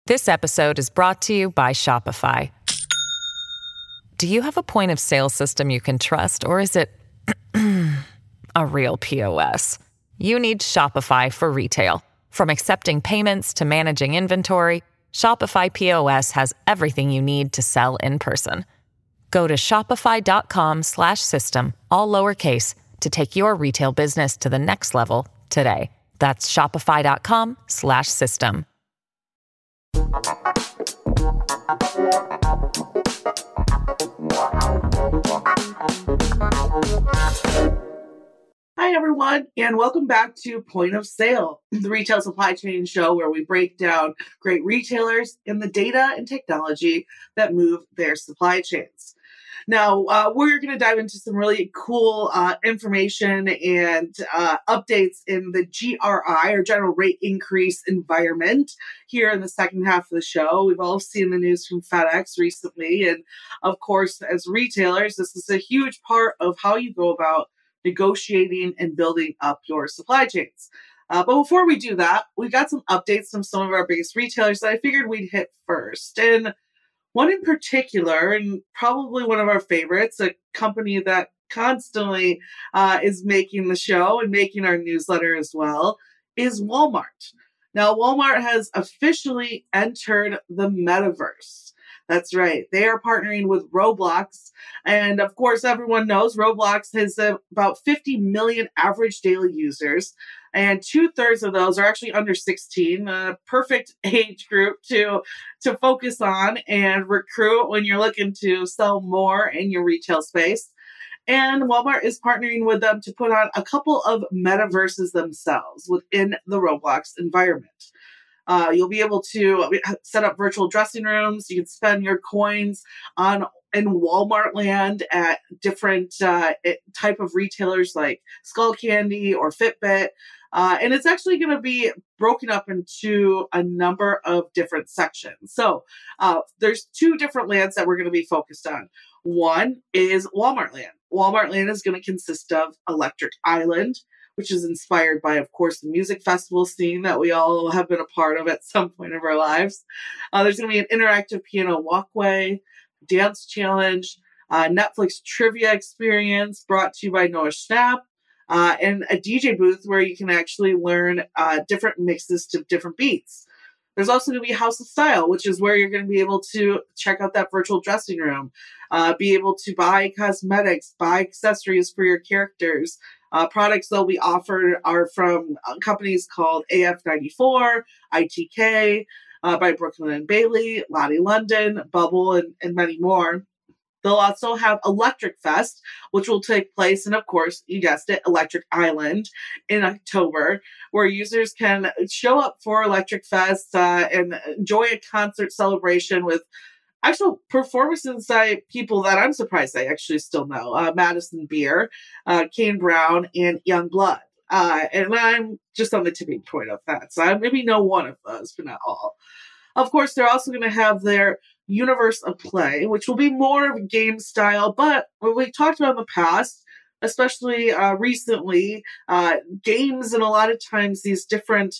This episode is brought to you by Shopify. Do you have a point of sale system you can trust, or is it a real POS? You need Shopify for retail. From accepting payments to managing inventory, Shopify POS has everything you need to sell in person. Go to shopify.com/system, all lowercase, to take your retail business to the next level today. That's shopify.com/system. Hi, everyone, and welcome back to Point of Sale, the retail supply chain show where we break down great retailers and the data and technology that move their supply chains. Now, we're going to dive into some really cool information and updates in the GRI, or General Rate Increase environment, here in the second half of the show. We've all seen the news from FedEx recently. And of course, as retailers, this is a huge part of how you go about negotiating and building up your supply chains. But before we do that, we got some updates from some of our biggest retailers that I figured we'd hit first. And one in particular, and probably one of our favorites, a company that constantly is making the show and making our newsletter as well, is Walmart. Now, Walmart has officially entered the metaverse. That's right. They are partnering with Roblox. And of course, everyone knows Roblox has about 50 million average daily users. And 2/3 of those are actually under 16, a perfect age group to focus on and recruit when you're looking to sell more in your retail space. And Walmart is partnering with them to put on a couple of metaverses themselves within the Roblox environment. You'll be able to set up virtual dressing rooms. You can spend your coins in Walmart land at different type of retailers like Skull Candy or Fitbit. And it's actually going to be broken up into a number of different sections. So there's two different lands that we're going to be focused on. One is Walmart land. Walmart land is going to consist of Electric Island, which is inspired by, of course, the music festival scene that we all have been a part of at some point of our lives. There's going to be an interactive piano walkway, dance challenge, Netflix trivia experience brought to you by Noah Schnapp, and a DJ booth where you can actually learn different mixes to different beats. There's also going to be House of Style, which is where you're going to be able to check out that virtual dressing room, be able to buy cosmetics, buy accessories for your characters. Products that we offer are from companies called AF94, ITK, by Brooklyn and Bailey, Lottie London, Bubble, and many more. They'll also have Electric Fest, which will take place, and of course, you guessed it, Electric Island in October, where users can show up for Electric Fest and enjoy a concert celebration with actual performances by people that I'm surprised I actually still know. Madison Beer, Kane Brown, and Young Blood. And I'm just on the tipping point of that. So I maybe know one of those, but not all. Of course, they're also going to have their Universe of Play, which will be more of a game style. But what we talked about in the past, especially recently, games and a lot of times these different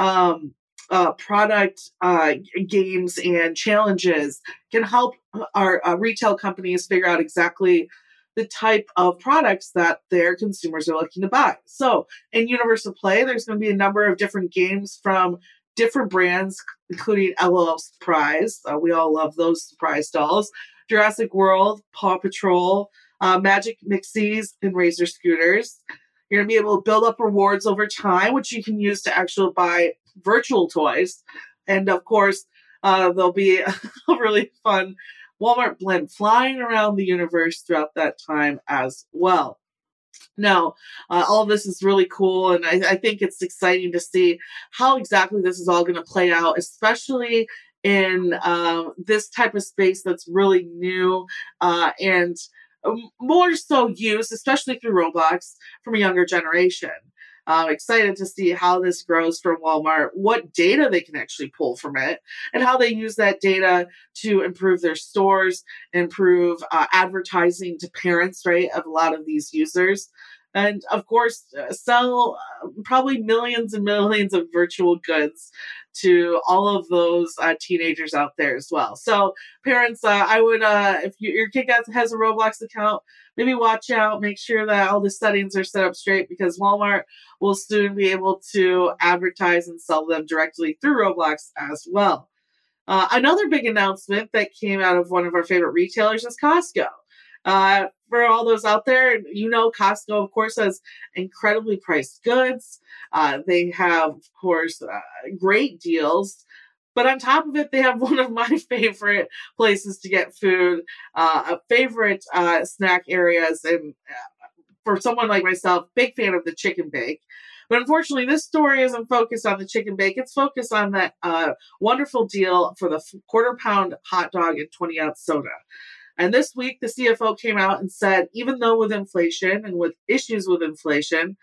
product games and challenges can help our retail companies figure out exactly the type of products that their consumers are looking to buy. So in Universe of Play, there's going to be a number of different games from different brands, including LOL Surprise. We all love those surprise dolls. Jurassic World, Paw Patrol, Magic Mixies, and Razor Scooters. You're going to be able to build up rewards over time, which you can use to actually buy virtual toys. And of course, there'll be a really fun Walmart blend flying around the universe throughout that time as well. Now, all of this is really cool, and I think it's exciting to see how exactly this is all going to play out, especially in this type of space that's really new and more so used, especially through Roblox, from a younger generation. Excited to see how this grows for Walmart, what data they can actually pull from it, and how they use that data to improve their stores, improve advertising to parents, right, of a lot of these users. and of course, sell probably millions and millions of virtual goods to all of those teenagers out there as well. So, parents, I would, if your kid has a Roblox account, maybe watch out, make sure that all the settings are set up straight because Walmart will soon be able to advertise and sell them directly through Roblox as well. Another big announcement that came out of one of our favorite retailers is Costco. For all those out there, Costco, of course, has incredibly priced goods. They have, of course, great deals. But on top of it, they have one of my favorite places to get food, favorite snack areas. And for someone like myself, big fan of the chicken bake. But unfortunately, this story isn't focused on the chicken bake. It's focused on that wonderful deal for the quarter-pound hot dog and 20-ounce soda. And this week, the CFO came out and said, even though with inflation and with issues with inflation,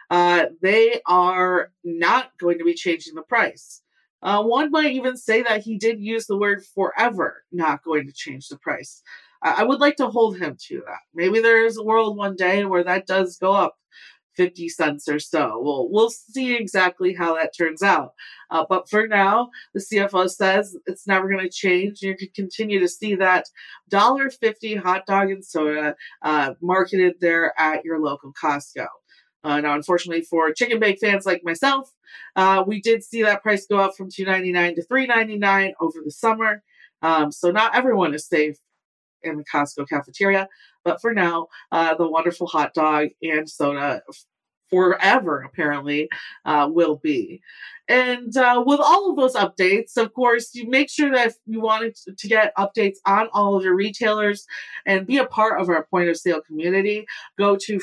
they are not going to be changing the price. One might even say that he did use the word forever, not going to change the price. I would like to hold him to that. Maybe there is a world one day where that does go up 50 cents or so. We'll see exactly how that turns out. But for now, the CFO says it's never going to change. You can continue to see that $1.50 hot dog and soda marketed there at your local Costco. Now, unfortunately for chicken bake fans like myself, we did see that price go up from $2.99 to $3.99 over the summer. So not everyone is safe in the Costco cafeteria. But for now, the wonderful hot dog and soda forever, apparently, will be. And with all of those updates, of course, you make sure that if you wanted to get updates on all of your retailers and be a part of our point of sale community, go to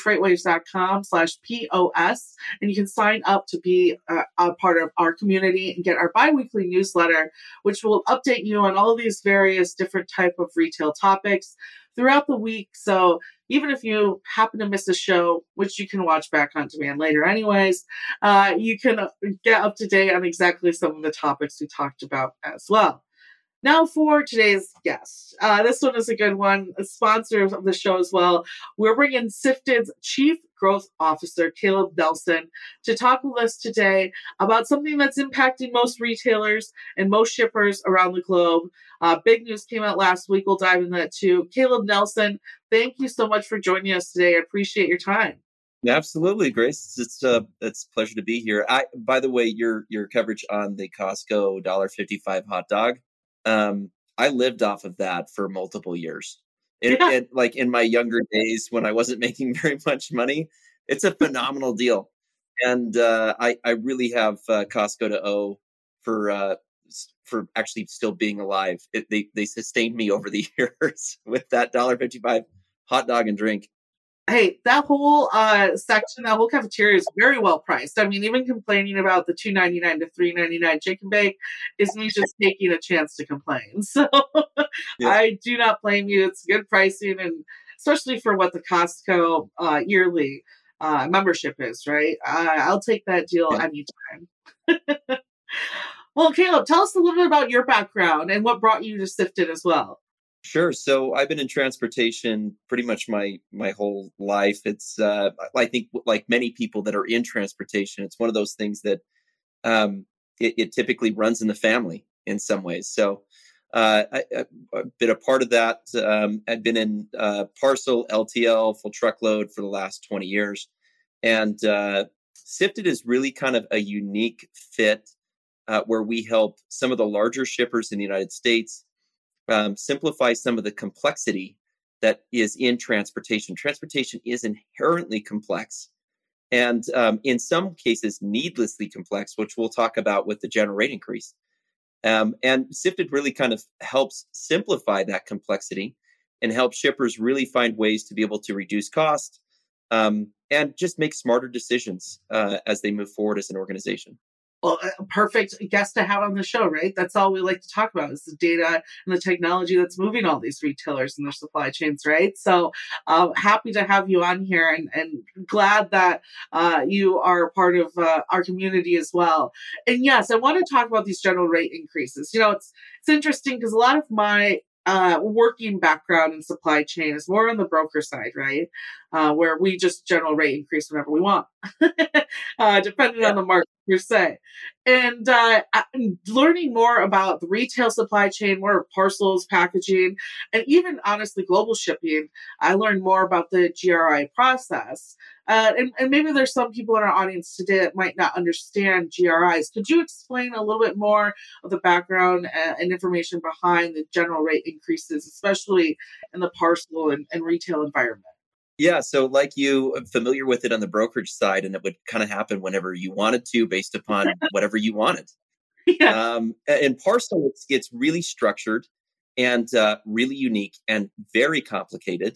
freightwaves.com/POS and you can sign up to be a part of our community and get our biweekly newsletter, which will update you on all of these various different type of retail topics throughout the week. So even if you happen to miss a show, which you can watch back on demand later anyways, you can get up to date on exactly some of the topics we talked about as well. Now for today's guest. This one is a good one, a sponsor of the show as well. We're bringing Sifted's Chief Growth Officer, Caleb Nelson, to talk with us today about something that's impacting most retailers and most shippers around the globe. Big news came out last week. We'll dive into that too. Caleb Nelson, thank you so much for joining us today. I appreciate your time. Yeah, absolutely, Grace. It's a pleasure to be here. By the way, your coverage on the Costco $1.55 hot dog, I lived off of that for multiple years. Like in my younger days when I wasn't making very much money, it's a phenomenal deal. And I really have Costco to owe for actually still being alive. They sustained me over the years with that $1.55 hot dog and drink. Hey, that whole section, that whole cafeteria is very well priced. I mean, even complaining about the $2.99 to $3.99 chicken bake is me just taking a chance to complain. So yeah. I do not blame you. It's good pricing, and especially for what the Costco yearly membership is, right? I'll take that deal anytime. Well, Caleb, tell us a little bit about your background and what brought you to Sifted as well. Sure. So I've been in transportation pretty much my whole life. It's I think like many people that are in transportation, it's one of those things that it typically runs in the family in some ways. So I've been a part of that. I've been in parcel, LTL, full truckload for the last 20 years. And Sifted is really kind of a unique fit where we help some of the larger shippers in the United States simplify some of the complexity that is in transportation. Transportation is inherently complex and in some cases needlessly complex, which we'll talk about with the general rate increase. And Sifted really kind of helps simplify that complexity and help shippers really find ways to be able to reduce cost and just make smarter decisions as they move forward as an organization. Well, a perfect guest to have on the show, right? That's all we like to talk about is the data and the technology that's moving all these retailers and their supply chains, right? So happy to have you on here and glad that you are a part of our community as well. And yes, I want to talk about these general rate increases. You know, it's interesting because a lot of my working background in supply chain is more on the broker side, right? Where we just general rate increase whenever we want, depending on the market per se. And I'm learning more about the retail supply chain, more of parcels, packaging, and even honestly global shipping. I learned more about the GRI process. And maybe there's some people in our audience today that might not understand GRIs. Could you explain a little bit more of the background and information behind the general rate increases, especially in the parcel and retail environment? Yeah, so like you, I'm familiar with it on the brokerage side, and it would kind of happen whenever you wanted to, based upon whatever you wanted. Yeah. In parcel, it's really structured and really unique and very complicated.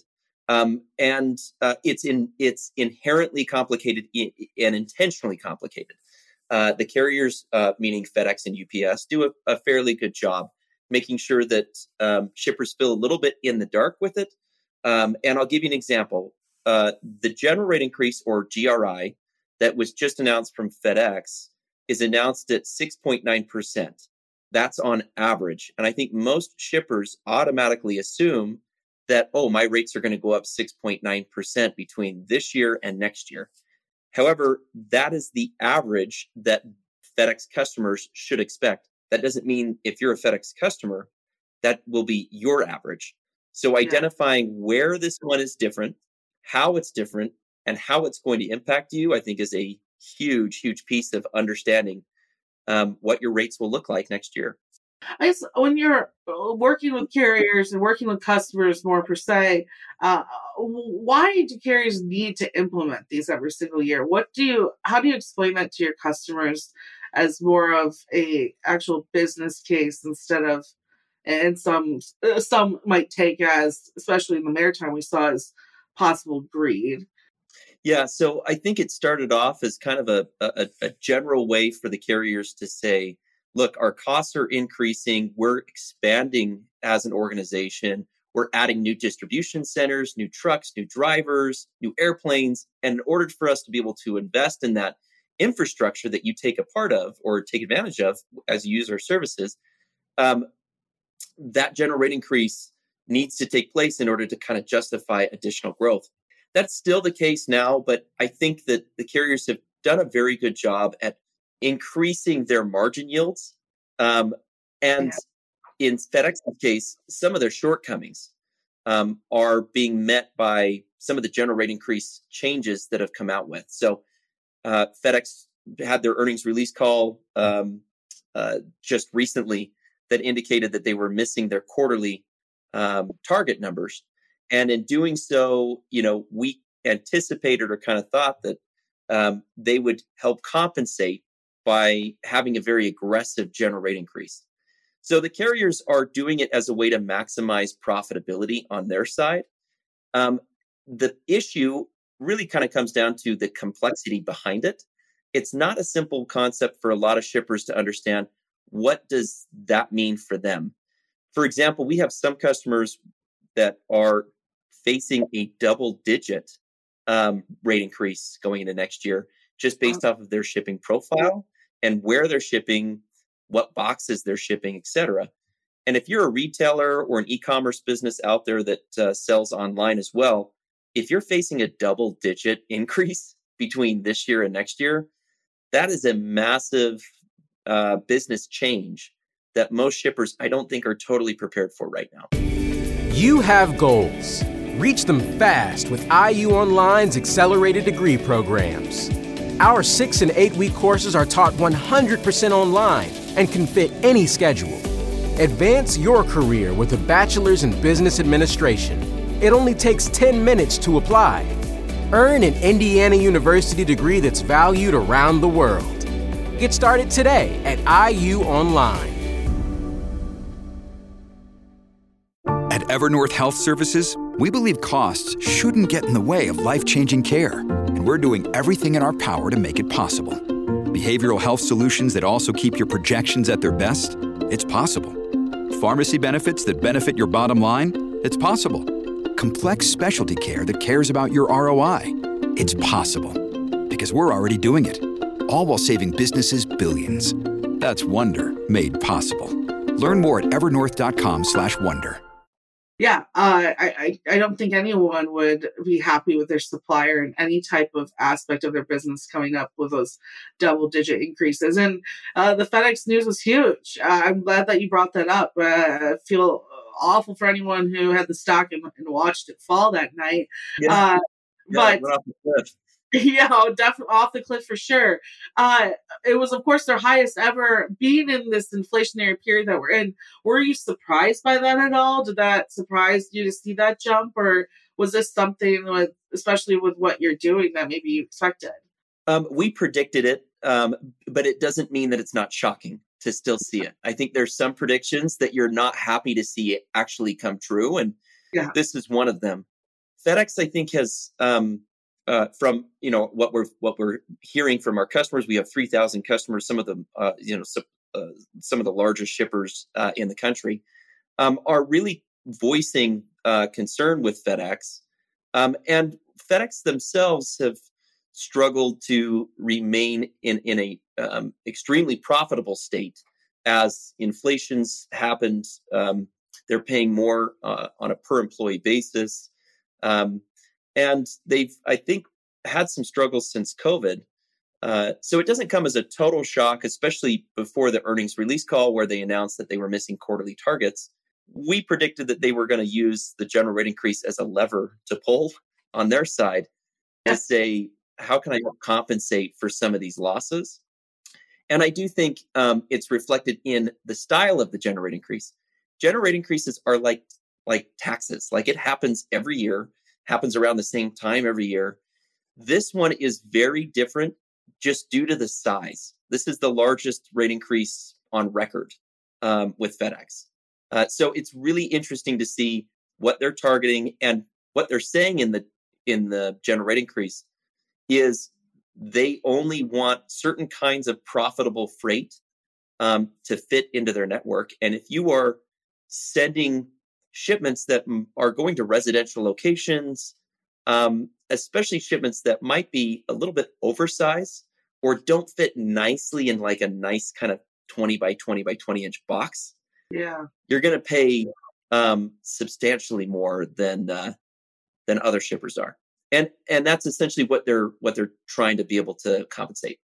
It's inherently complicated and intentionally complicated. The carriers, meaning FedEx and UPS, do a fairly good job making sure that shippers feel a little bit in the dark with it. And I'll give you an example. The general rate increase, or GRI, that was just announced from FedEx is announced at 6.9%. That's on average. And I think most shippers automatically assume that, oh, my rates are going to go up 6.9% between this year and next year. However, that is the average that FedEx customers should expect. That doesn't mean if you're a FedEx customer, that will be your average. So identifying where this one is different, how it's different, and how it's going to impact you, I think is a huge, huge piece of understanding what your rates will look like next year. I guess when you're working with carriers and working with customers more per se, why do carriers need to implement these every single year? How do you explain that to your customers as more of a actual business case instead of, and some might take as, especially in the maritime, we saw as possible greed? Yeah, so I think it started off as kind of a general way for the carriers to say, look, our costs are increasing. We're expanding as an organization. We're adding new distribution centers, new trucks, new drivers, new airplanes. And in order for us to be able to invest in that infrastructure that you take a part of or take advantage of as you use our services, that general rate increase needs to take place in order to kind of justify additional growth. That's still the case now, but I think that the carriers have done a very good job at increasing their margin yields. And in FedEx's case, some of their shortcomings are being met by some of the general rate increase changes that have come out with. So FedEx had their earnings release call just recently that indicated that they were missing their quarterly target numbers. And in doing so, we anticipated or kind of thought that they would help compensate by having a very aggressive general rate increase. So the carriers are doing it as a way to maximize profitability on their side. The issue really kind of comes down to the complexity behind it. It's not a simple concept for a lot of shippers to understand. What does that mean for them? For example, we have some customers that are facing a double-digit rate increase going into next year, just based off of their shipping profile and where they're shipping, what boxes they're shipping, et cetera. And if you're a retailer or an e-commerce business out there that sells online as well, if you're facing a double-digit increase between this year and next year, that is a massive business change that most shippers, I don't think, are totally prepared for right now. You have goals. Reach them fast with IU Online's accelerated degree programs. Our 6 and 8 week courses are taught 100% online and can fit any schedule. Advance your career with a bachelor's in business administration. It only takes 10 minutes to apply. Earn an Indiana University degree that's valued around the world. Get started today at IU Online. At Evernorth Health Services, we believe costs shouldn't get in the way of life-changing care, and we're doing everything in our power to make it possible. Behavioral health solutions that also keep your projections at their best? It's possible. Pharmacy benefits that benefit your bottom line? It's possible. Complex specialty care that cares about your ROI? It's possible. Because we're already doing it. All while saving businesses billions. That's Wonder made possible. Learn more at evernorth.com/wonder. Yeah, I don't think anyone would be happy with their supplier in any type of aspect of their business coming up with those double-digit increases. And the FedEx news was huge. I'm glad that you brought that up. I feel awful for anyone who had the stock and watched it fall that night. Yeah, Uh, yeah, but we're off the cliff. yeah, definitely off the cliff for sure. Uh, it was, of course, their highest ever. Being in this inflationary period that we're in, were you surprised by that at all? Did that surprise you to see that jump, or was this something with, especially with what you're doing, that maybe you expected? We predicted it, but it doesn't mean that it's not shocking to still see it. I think there's some predictions that you're not happy to see it actually come true, and Yeah, this is one of them. FedEx, I think, has from what we're hearing from our customers. We have 3,000 customers. Some of them, some of the largest shippers in the country are really voicing concern with FedEx, and FedEx themselves have struggled to remain in a extremely profitable state as inflation's happened. They're paying more on a per employee basis. Um, and they've, I think, had some struggles since COVID. So it doesn't come as a total shock, especially before the earnings release call where they announced that they were missing quarterly targets. We predicted that they were going to use the general rate increase as a lever to pull on their side to say, how can I help compensate for some of these losses? And I do think it's reflected in the style of the general rate increase. General rate increases are like taxes. Like, it happens every year, happens around the same time every year. This one is very different just due to the size. This is the largest rate increase on record with FedEx. So it's really interesting to see what they're targeting, and what they're saying in the general rate increase is they only want certain kinds of profitable freight to fit into their network. And if you are sending shipments that are going to residential locations, especially shipments that might be a little bit oversized or don't fit nicely in like a nice kind of 20 by 20 by 20 inch box, yeah. you're going to pay substantially more than other shippers are. And that's essentially what they're trying to be able to compensate.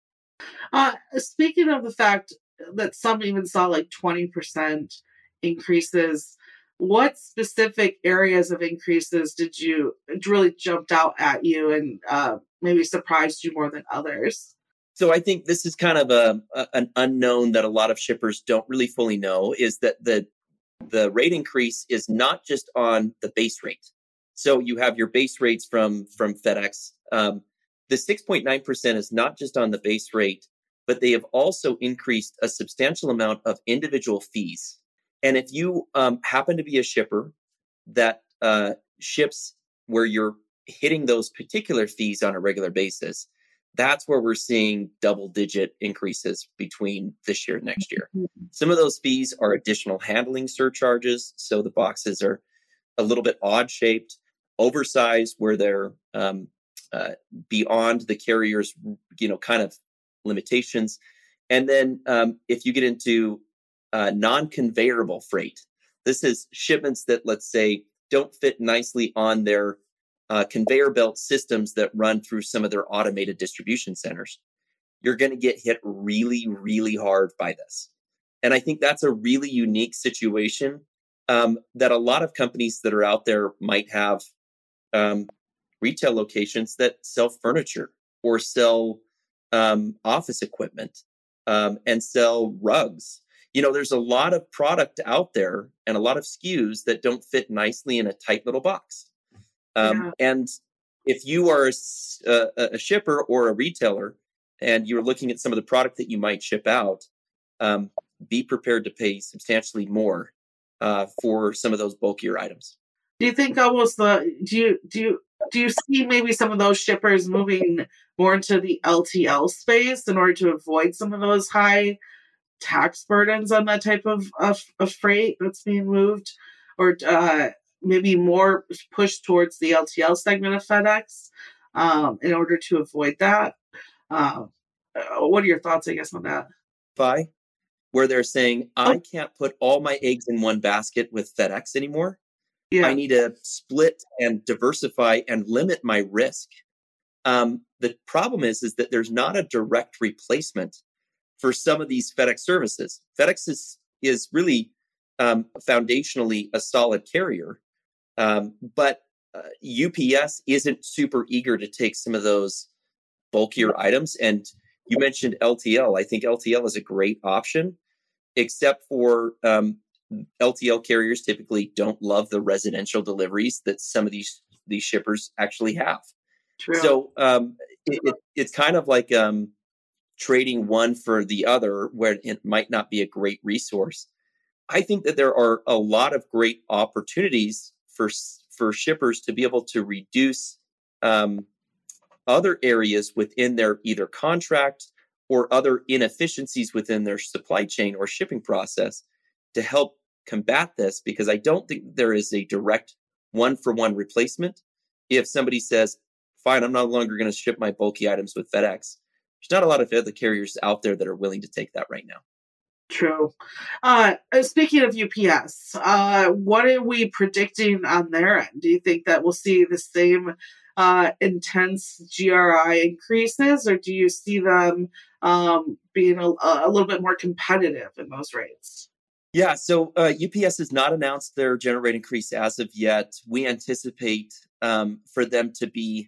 Speaking of the fact that some even saw like 20% increases, what specific areas of increases did you really jumped out at you and maybe surprised you more than others? So I think this is kind of an unknown that a lot of shippers don't really fully know, is that the rate increase is not just on the base rate. So you have your base rates from FedEx. The 6.9% is not just on the base rate, but they have also increased a substantial amount of individual fees. And if you happen to be a shipper that ships where you're hitting those particular fees on a regular basis, that's where we're seeing double-digit increases between this year and next year. Some of those fees are additional handling surcharges. So the boxes are a little bit odd-shaped, oversized, where they're beyond the carrier's, kind of limitations. And then if you get into non-conveyable freight, this is shipments that, let's say, don't fit nicely on their conveyor belt systems that run through some of their automated distribution centers. You're going to get hit really, really hard by this. And I think that's a really unique situation that a lot of companies that are out there might have retail locations that sell furniture or sell office equipment and sell rugs. There's a lot of product out there and a lot of SKUs that don't fit nicely in a tight little box. And if you are a shipper or a retailer and you're looking at some of the product that you might ship out, be prepared to pay substantially more for some of those bulkier items. Do you think almost do you see maybe some of those shippers moving more into the LTL space in order to avoid some of those high tax burdens on that type of freight that's being moved, or maybe more push towards the LTL segment of FedEx in order to avoid that? What are your thoughts, I guess, on that? Where they're saying, I can't put all my eggs in one basket with FedEx anymore. Yeah. I need to split and diversify and limit my risk. The problem is that there's not a direct replacement for some of these FedEx services. FedEx is really foundationally a solid carrier, but UPS isn't super eager to take some of those bulkier items. And you mentioned LTL. I think LTL is a great option, except for LTL carriers typically don't love the residential deliveries that some of these shippers actually have. True. So it's kind of like trading one for the other, where it might not be a great resource. I think that there are a lot of great opportunities for shippers to be able to reduce other areas within their either contract or other inefficiencies within their supply chain or shipping process to help combat this, because I don't think there is a direct one-for-one replacement. If somebody says, fine, I'm no longer going to ship my bulky items with FedEx, there's not a lot of other carriers out there that are willing to take that right now. True. Speaking of UPS, what are we predicting on their end? Do you think that we'll see the same intense GRI increases, or do you see them being a little bit more competitive in those rates? Yeah, so UPS has not announced their general rate increase as of yet. We anticipate for them to be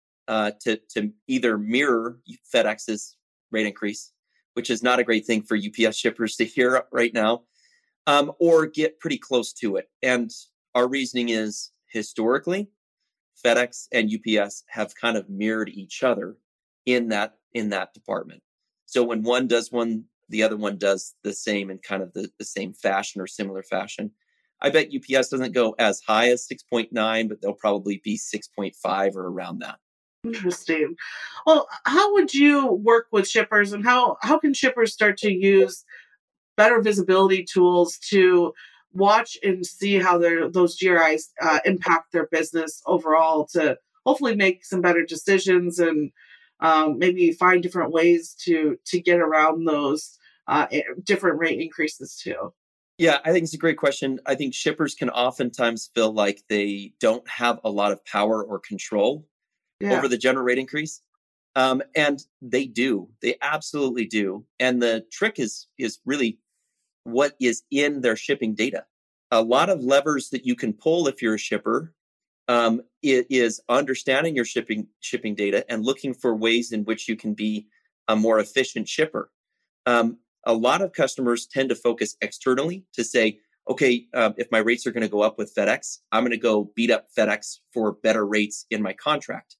to either mirror FedEx's rate increase, which is not a great thing for UPS shippers to hear right now, or get pretty close to it. And our reasoning is, historically, FedEx and UPS have kind of mirrored each other in that department. So when one does one, the other one does the same in kind of the same fashion or similar fashion. I bet UPS doesn't go as high as 6.9, but they'll probably be 6.5 or around that. Interesting. Well, how would you work with shippers, and how can shippers start to use better visibility tools to watch and see how those GRIs impact their business overall, to hopefully make some better decisions and maybe find different ways to get around those different rate increases too? Yeah, I think it's a great question. I think shippers can oftentimes feel like they don't have a lot of power or control over the general rate increase. And they do. They absolutely do. And the trick is really what is in their shipping data. A lot of levers that you can pull if you're a shipper, it is understanding your shipping data and looking for ways in which you can be a more efficient shipper. A lot of customers tend to focus externally to say, okay, if my rates are going to go up with FedEx, I'm going to go beat up FedEx for better rates in my contract.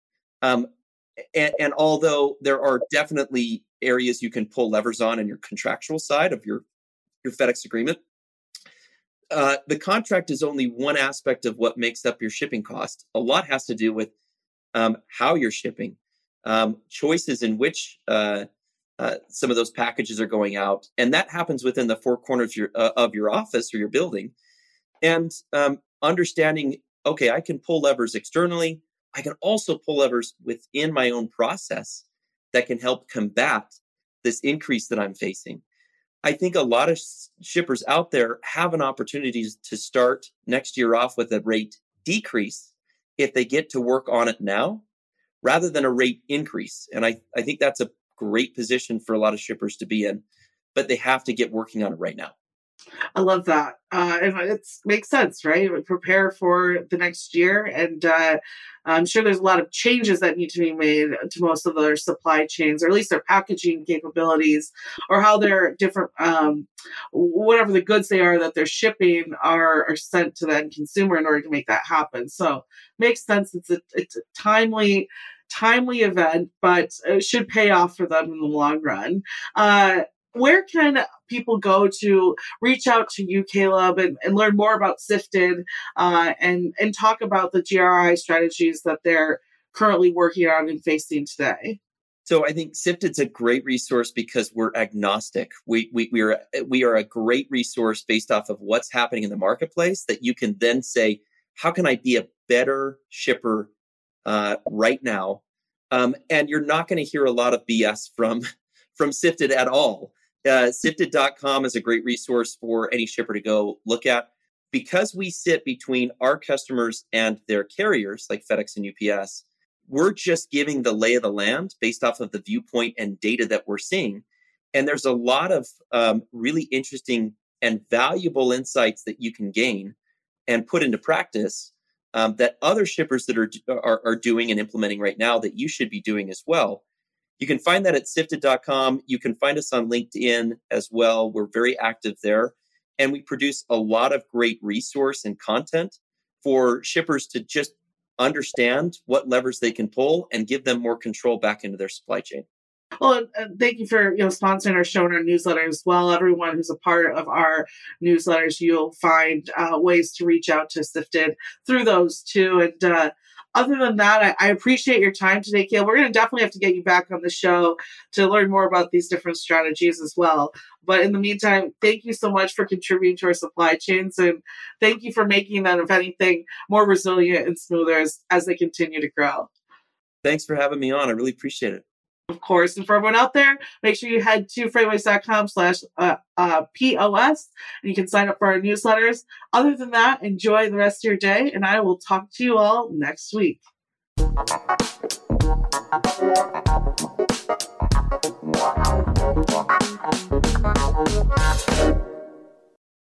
And although there are definitely areas you can pull levers on in your contractual side of your FedEx agreement, the contract is only one aspect of what makes up your shipping cost. A lot has to do with how you're shipping, choices in which some of those packages are going out, and that happens within the four corners of your office or your building. And understanding, okay, I can pull levers externally. I can also pull levers within my own process that can help combat this increase that I'm facing. I think a lot of shippers out there have an opportunity to start next year off with a rate decrease if they get to work on it now, rather than a rate increase. And I think that's a great position for a lot of shippers to be in, but they have to get working on it right now. I love that. And it makes sense, right? Prepare for the next year. And I'm sure there's a lot of changes that need to be made to most of their supply chains, or at least their packaging capabilities, or how their different, whatever the goods they are that they're shipping are sent to the end consumer in order to make that happen. So makes sense. It's a timely event, but it should pay off for them in the long run. Where can people go to reach out to you, Caleb, and learn more about Sifted and talk about the GRI strategies that they're currently working on and facing today? So I think Sifted's a great resource because we're agnostic. We are a great resource based off of what's happening in the marketplace, that you can then say, how can I be a better shipper right now? And you're not going to hear a lot of BS from Sifted at all. Sifted.com is a great resource for any shipper to go look at. because we sit between our customers and their carriers like FedEx and UPS, we're just giving the lay of the land based off of the viewpoint and data that we're seeing. And there's a lot of really interesting and valuable insights that you can gain and put into practice that other shippers that are doing and implementing right now that you should be doing as well. You can find that at sifted.com. You can find us on LinkedIn as well. We're very active there. And we produce a lot of great resource and content for shippers to just understand what levers they can pull and give them more control back into their supply chain. Well, and thank you for sponsoring our show and our newsletter as well. Everyone who's a part of our newsletters, you'll find ways to reach out to Sifted through those too. And other than that, I appreciate your time today, Cale. We're going to definitely have to get you back on the show to learn more about these different strategies as well. But in the meantime, thank you so much for contributing to our supply chains. And thank you for making them, if anything, more resilient and smoother as they continue to grow. Thanks for having me on. I really appreciate it. Of course. And for everyone out there, make sure you head to freightways.com/POS and you can sign up for our newsletters. Other than that, enjoy the rest of your day, and I will talk to you all next week.